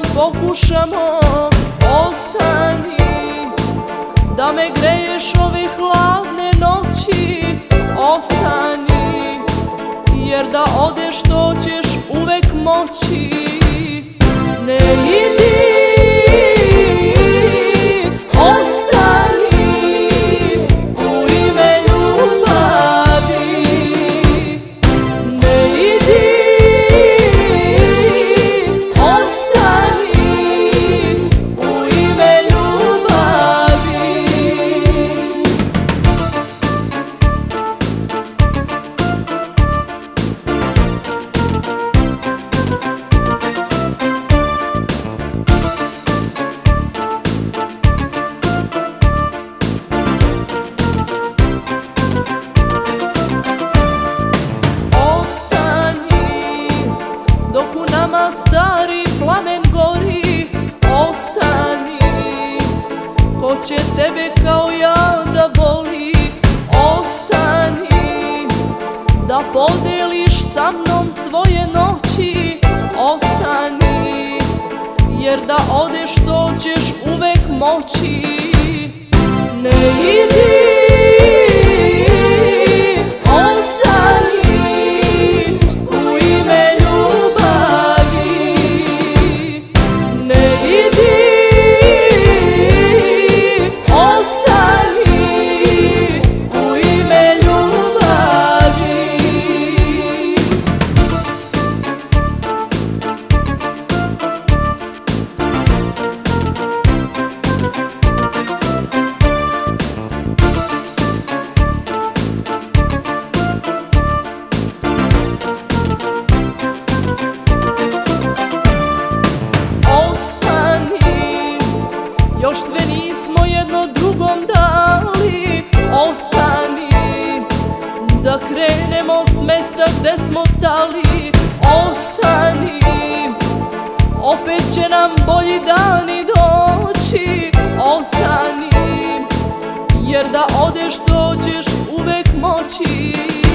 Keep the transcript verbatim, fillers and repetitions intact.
pokušamo. Ostani, da me greješ ove hladne noći. Ostani, jer da odeš to ćeš uvek moći. Ne idi, ostani, u ime ljubavi. Ne idi, ostani, u ime ljubavi. Dok u nama stari plamen gori, ostani. Ko će tebe kao ja da voli? Ostani, da podeliš sa mnom svoje noći. Ostani, jer da odeš to ćeš uvek moći. Ne idi, još sve nismo jedno drugom dali. Ostani, da krenemo s mesta gde smo stali. Ostani, opet će nam bolji dani doći. Ostani, jer da odeš to ćeš uvek moći.